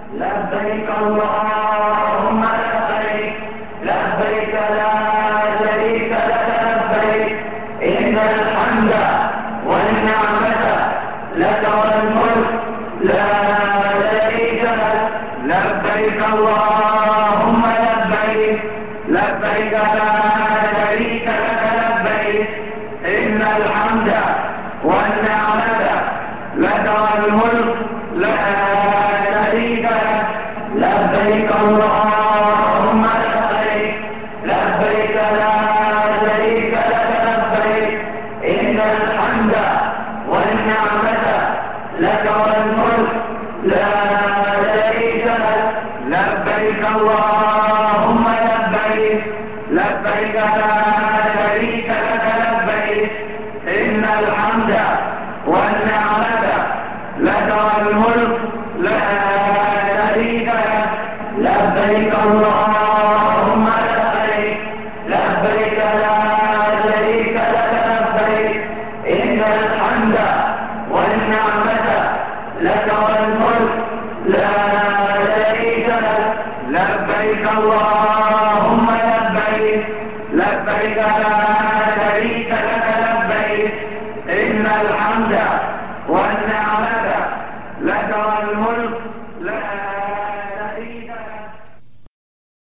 لبيك اللهم لبيك، لبيك لا شريك لك لبيك، إن الحمد والنعمة لك والملك لا شريك لك. لبيك اللهم لبيك، لبيك لا شريك لك لبيك، إن الحمد والنعمة لك والملك لا شريك لك. لبيك اللهم لبيك، لبيك لا شريك لك لبيك، إن الحمد والنعمة لك والملك لا شريك لك. لبيك اللهم لبيك، لبيك لا شريك لك لبيك، إن الحمد والنعمة لك والملك لا شريك لك. لبيك اللهم لبيك، لبيك لا شريك لك لبيك، إن الحمد والنعمة لك والملك لا شريك لك. لبيك اللهم لبيك، لبيك لا شريك لك لبيك، إن الحمد والنعمة لك والملك